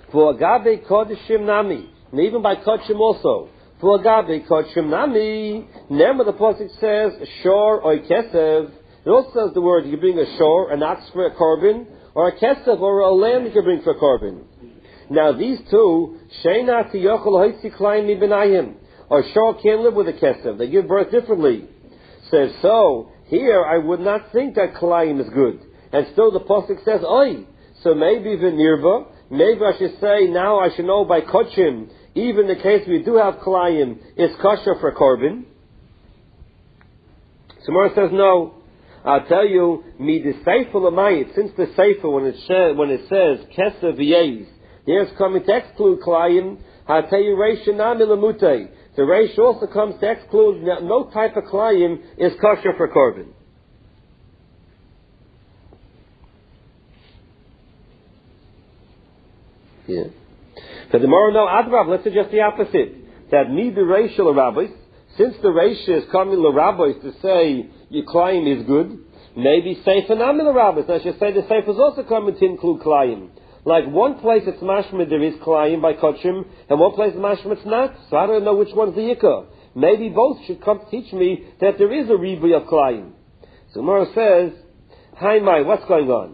For agabe kodeshim nami, and even by kodeshim also. For agabe kodeshim nami, never the pasuk says shor or kesev. It also says the word you can bring a shor, an ox for a korban, or a kesev or a lamb you can bring for a korban. Now these two, sheina tiyochel hoitzi klayim mi benayim, or shor can't live with a kesev. They give birth differently. Says so. Here I would not think that klayim is good, and still the pasuk says oi. So maybe v'nirva. Maybe I should say now I should know by kodshim, even in the case we do have klayim, is kosher for korban. Samara says no. I'll tell you, mi the sefer l'mayit, since the sefer when it says kesev v'yeis, there's coming to exclude klayim. I'll tell you reish nami lemutei. The reish also comes to exclude that no type of klayim is kosher for korban. Yeah. So the more no adrav, let's suggest the opposite. That me the racial rabbis, since the ratio is coming to rabbis to say your klayim is good, maybe sefer nami rabbis. I should say the sefer is also coming to include klayim. Like one place it's mashma there is klayim by kodshim, and one place mashma it's not. So I don't know which one's the yikah. Maybe both should come to teach me that there is a ribuy of klayim. So Mora says, hi mai, what's going on?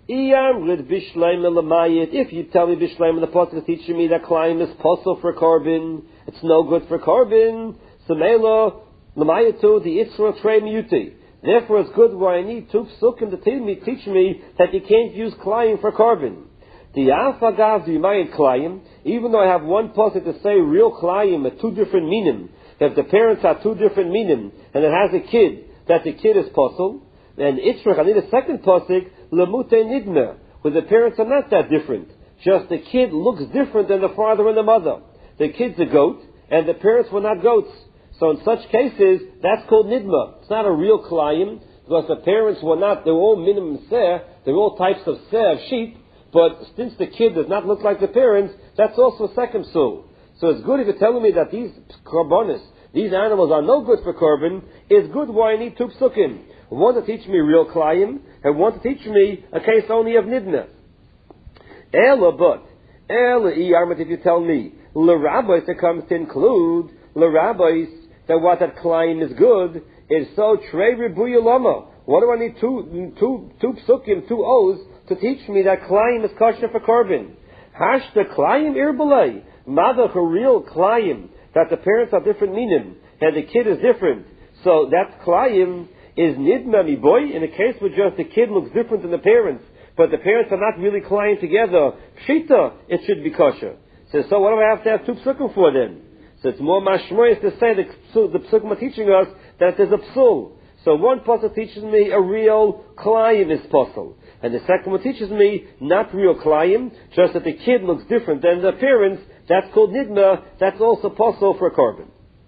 If you tell me bishleim and the pasuk is teaching me that klayim is possible for korban, it's no good for korban. So mela l'mayatu the itzra trei miyuti. Therefore, it's good where I need two psukim to teach me that you can't use klayim for korban. The afagav the yimayit klayim, even though I have one pasuk to say real klayim at two different minim, that the parents have two different minim, and it has a kid, that the kid is possible. And itzra, I need a second pasuk. Lemute nidna, where the parents are not that different. Just the kid looks different than the father and the mother. The kid's a goat, and the parents were not goats. So in such cases, that's called nidma. It's not a real klayim, because the parents were not, they were all minimum seh, they were all types of seh of sheep, but since the kid does not look like the parents, that's also a second psul. So it's good if you're telling me that these korbanos, these animals are no good for korban, it's good why I need two psukim. One to teach me real klayim, and one to teach me a case only of nidna. Ela, but if you tell me l'rabbis that comes to include l'rabbis that what that klayim is good is so trei ribuya lama. What do I need two psukim, two o's to teach me that klayim is kosher for korban? Hashta klayim irbelei madach a real klayim that the parents are different minim and the kid is different. So that klayim is nidma mi boy, in a case where just the kid looks different than the parents, but the parents are not really klayim together. Pshita, it should be kosher. So what do I have to have two psukim for then? So it's more mashmoyes to say the psukim are teaching us that there's a psul. So one pasuk teaches me a real klayim is possible, and the second one teaches me not real klayim, just that the kid looks different than the parents. That's called nidma. That's also possible for a korban.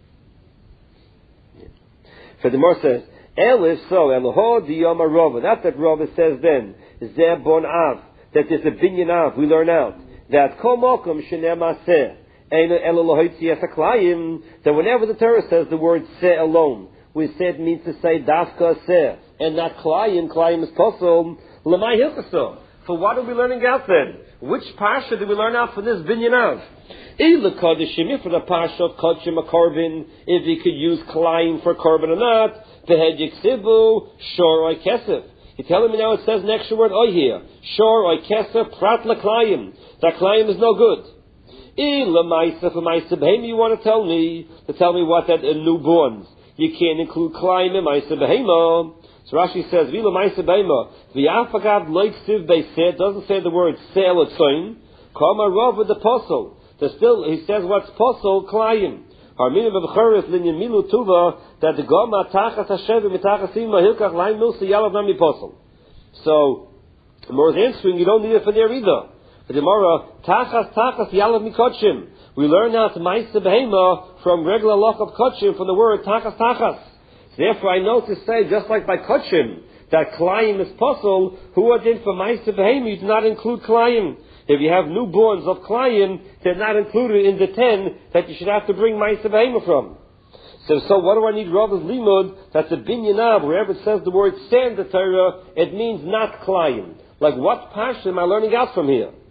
So the Gemara says, Elif, so, Eloho diyama rova. Not that Rova says then, Zeh bon av, that there's a binyan av, we learn out, that kol mokum shenem aseh, eino elo lohoitzi es haklayim, that whenever the Torah says the word seh alone, we say it means to say dafka seh, and not klayim is possible, lemay hilchaso. For what are we learning out then? Which parsha did we learn out for this binyan av? Ila kodeshim, for the parsha of kodshim a korban, if you could use klayim for korban or not, Vehed yiksibu shor oy kesef. You're telling me now it says an extra word oy here. Shor oy kesef prat l'klayim. That klayim is no good. For you want to tell me what that in newborns. You can't include klayim in ma'isa behema. So Rashi says, Vila ma'isa behema. V'yafagav loiksiv beiseh. Doesn't say the word se'el etzoin. Kama rov with the posel. He says what's posel klayim. Our meaning of Charis linyan milu tuva that the goma tachas hashem mitachas ima hilkach laim milsa yalav nami posel. So, more is answering, you don't need it for there either. The Gemara tachas yalav mikotchim. We learn now to ma'isa behema from regular loch of kotchim from the word tachas. So therefore, I know to say just like by kotchim that klayim is posel. Who are then for ma'isa behema? You do not include klayim. If you have newborns of klayim, they're not included in the 10 that you should have to bring ma'isa behema from. So what do I need Rav's limud? That's a binyan av. Wherever it says the word seh in the Torah, it means not klayim. Like what parsha am I learning out from here?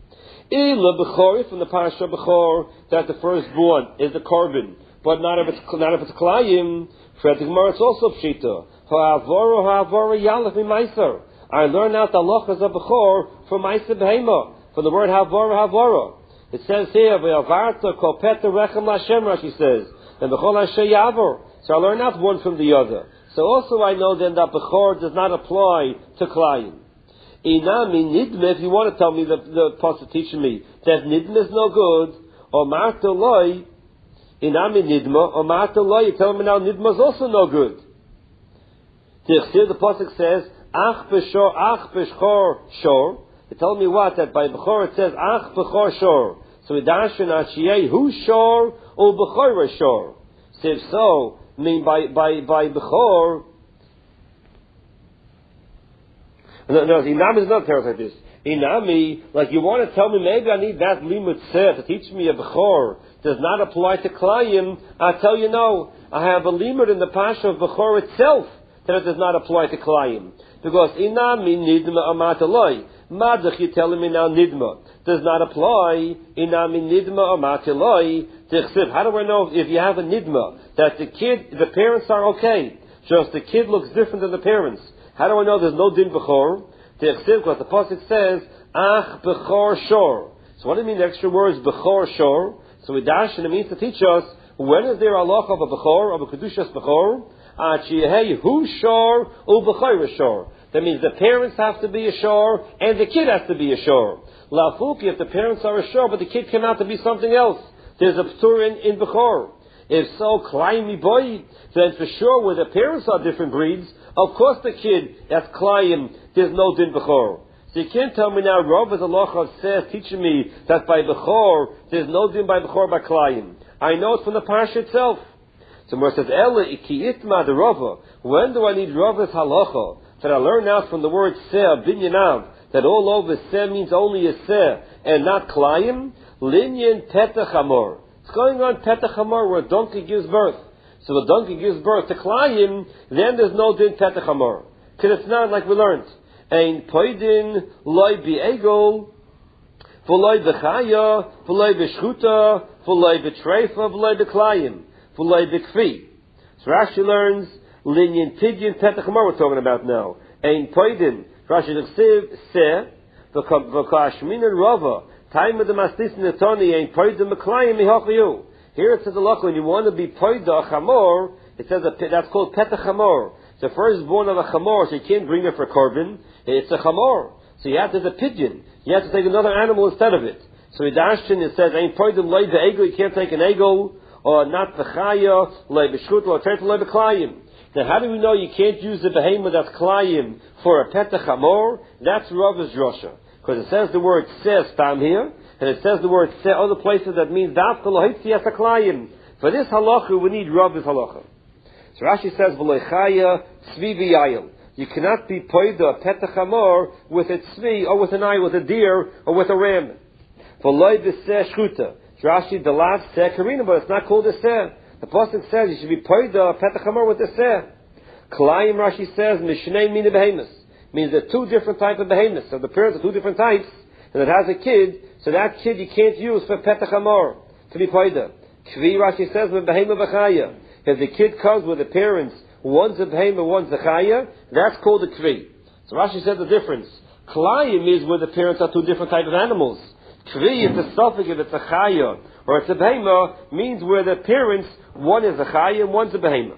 Ila Bechor, from the Parasha Bechor, that the firstborn is the korban, but not if it's Klayim. For the Gemara, it's also Pshita. Ha'avoro Yalef Mimaiser. I learn out the halachas of Bechor from Maiser Behema, from the word Havoro. It says here, Ve'avarta kol peta rechem Lashem, Rashi says, and Bechol Asher Yavor. So I learn out one from the other. So also I know then that Bechor does not apply to Klayim. Inami Nidme, if you want to tell me the pasuk teaching me that Nidme is no good, or Marta Loi, Inami Nidma, or Marta Loi, you tell me now Nidma is also no good. The pasuk says, Ach Bechor Shor. You tell me what? That by Bechor it says, Ach Bechor Shor. So we darshan Ashiyeh, who Shor, or Bechor Shor. So if so, I mean by Bechor, no, Inami is not terrible like this. Inami, like you want to tell me maybe I need that limud seh to teach me a Bechor does not apply to Klayim. I tell you no. I have a limud in the Pasha of Bechor itself that it does not apply to Klayim. Because Inami Nidma Amataloi. Madach, you're telling me now Nidma does not apply. Inami Nidma Amataloi. How do I know if you have a Nidma that the parents are okay, just the kid looks different than the parents? How do I know there's no din Bechor? Because the pasuk says, Ach Bechor Shor. So what do you mean the extra words Bechor Shor? So with darshan it means to teach us, when is there a halach of a Bechor, of a Kedushas Bechor? Achiyeh hu Shor, u Bechor Shor. That means the parents have to be a Shor, and the kid has to be a Shor. Lafuki, if the parents are a Shor, but the kid came out to be something else, there's a Ptur in Bechor. If so, Klayim Boy, then for sure where the parents are different breeds, of course the kid that's Klayim, there's no din Bechor. So you can't tell me now, Rav is a loch says, teaching me that by Bechor, there's no din by Bechor by Klayim. I know it from the Parsha itself. So where it says, Ela iki itma de Rava, when do I need Rava's halacha? That I learn out from the word Seh, Binyanav, that all over Seh means only a Seh, and not Klayim, Linyan Petach Hamor. It's going on Petach Hamor where a donkey gives birth. So the donkey gives birth to Klayim, then there's no din Petach Hamor. Because it's not like we learned. Ein poidin loy bi'egol, v'loy b'chaya, v'loy b'shchuta, v'loy b'treifa, v'loy b'klayim, v'loy b'kfi. So Rashi learns, linyan pidyin Petach Hamor we're talking about now. Ein poidin, Rashi l'chsiv, seh, v'kashminan rava, time of the mastis netoni, ein poidin b'klayim mihochayu. Here it says when you want to be poida a chamor, it says that's called petach chamor. It's the firstborn of a chamor, so you can't bring it for korban. It's a chamor, so you have to have a pigeon. You have to take another animal instead of it. So in Dashtin it says ain't poida loy be'egel. You can't take an egel or not v'chaya loy b'shut or treif loy b'klayim. Now how do we know you can't use the behemoth that's klayim for a petach chamor? That's Rav's drasha, because it says the word says tam here. And it says the word "se" other places that means dafka lohitzi asaklayim. For this halacha, we need Rav's halacha. So Rashi says v'leichaya tzvi v'yayil. You cannot be poida petach hamor with a tzvi or with an eye, with a deer or with a ram. V'loi b'seh shchuta. Rashi the last seh karina, but it's not called a seh. The pasuk says you should be poida petach hamor with a seh. Klayim, Rashi says mishnei mina behemoths, means there are two different types of behemoths. So the parents are two different types, and it has a kid. So that kid you can't use for petach hamor to be poida. Kvi, Rashi says, with behema v'chaya. If the kid comes with the parents, one's a behema, one's a chaya, that's called a kvi. So Rashi said the difference. Klayim is where the parents are two different types of animals. Kvi is the suffix if it's a chaya or it's a behema, means where the parents, one is a chaya and one's a behema.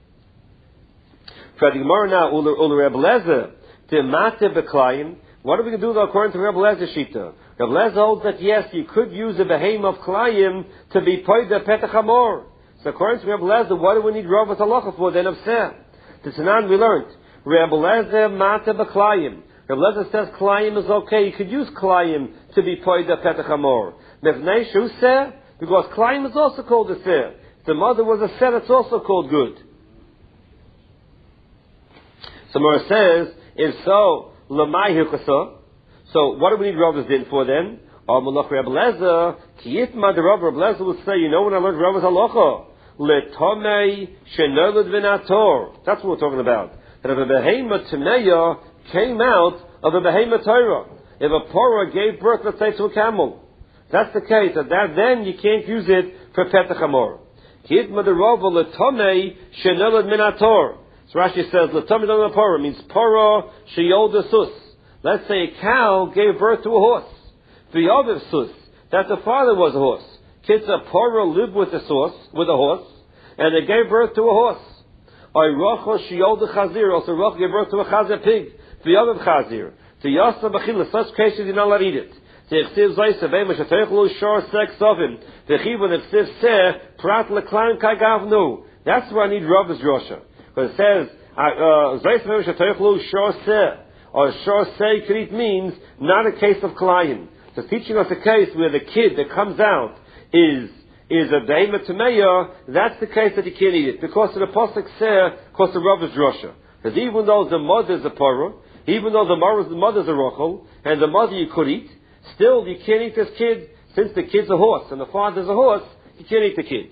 For the Gemara now, Ul Reb Lezer, Timate b'klayim. What are we going to do though according to Reb Lezer Shita? Reb Lezer holds that yes, you could use a behem of Klayim to be poida petach hamor. So according to Reb Lezer, what do we need Rav's halacha for then of Seh? The Tanan we learned. Reb Lezer mata b'Klayim. Reb Lezer says Klayim is okay. You could use Klayim to be poida petach hamor. Mevnei shu Seh, because Klayim is also called a Seh. The mother was a Seh that's also called good. So Mora says, if so, Lamai Hukasa. So what do we need Rav's din for then? Malach Reb Lezer, Kiyitma the Reb Lezer would say, you know when I learned Rav's halacha? Letomei shenolad v'nator. That's what we're talking about. That if a behema Tameya came out of a behema Torah. if a pora gave birth, let's say, to a camel. That's the case. Then you can't use it for Petach Hamor. Kidma the Rova L'tomei Shenelad Minator. So Rashi says, L'tomei Shenelad Pora means Pora Sheyolda Sus. Let's say a cow gave birth to a horse. V'yoviv Sus. That the father was a horse. Kitza Pora lived with a horse, and they gave birth to a horse. Or Rocha Sheyolda Chazir. Also Rocha gave birth to a Chazir pig. V'yoviv Chazir. To Yasa B'chil, such cases you're not allowed to eat it. That's why I need Rabba's drosha. Because it says, or shor se krit means not a case of klayin. So it's teaching us a case where the kid that comes out is a behemoth tameya. That's the case that you can't eat it. Because of the posuk seh, because of Rabba's drosha. Because even though the mother is a porah, even though the mother's a rochel, and the mother you could eat, still, you can't eat this kid, since the kid's a horse, and the father's a horse, you can't eat the kid.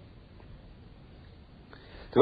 The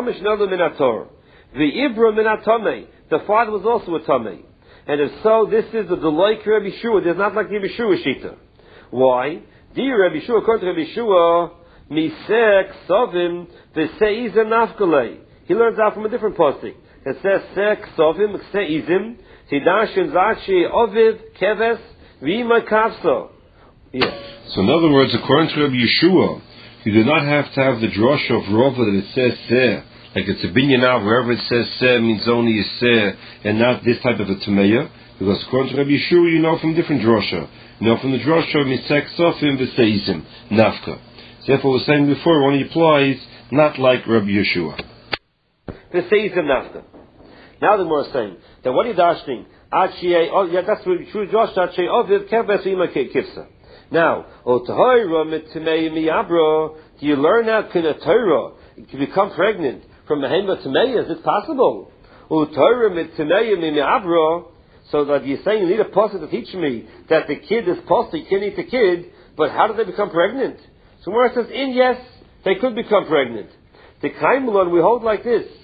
Ibra Minatomei, the father was also a Tomei. And if so, this is the Deloik Rabbi Shua, there's not like the Rabbi Shua Shita. Why? Dear Rabbi Shua, according to Rabbi Shua, Misek Sovim, V'seizim Nafkalei. He learns out from a different posting. It says, Sek Sovim, V'seizim, Hidashin Zachi, Oviv, Keves, V'ima Kavso. Yes. So in other words, according to Rabbi Yeshua, you do not have to have the drosha of Rova that it says Seh. Like it's a binyan out, wherever it says Seh means only a Seh, and not this type of a Tameya. Because according to Rabbi Yeshua, you know from different drosha. You know from the drosha, Misek Sofim V'seizim, Nafka. So therefore, we're saying before, it only applies not like Rabbi Yeshua. V'seizim Nafka. Now the Gemara is saying that what are you dashing? That's what true Josh. Now, do you learn out Kina Torah? You can become pregnant from Mahema Tameya. Is it possible? So that you're saying you need a pasuk to teach me that the kid is pasuk, you can't eat the kid, but how do they become pregnant? So Gemara says, yes, they could become pregnant. The Kaimelon, we hold like this.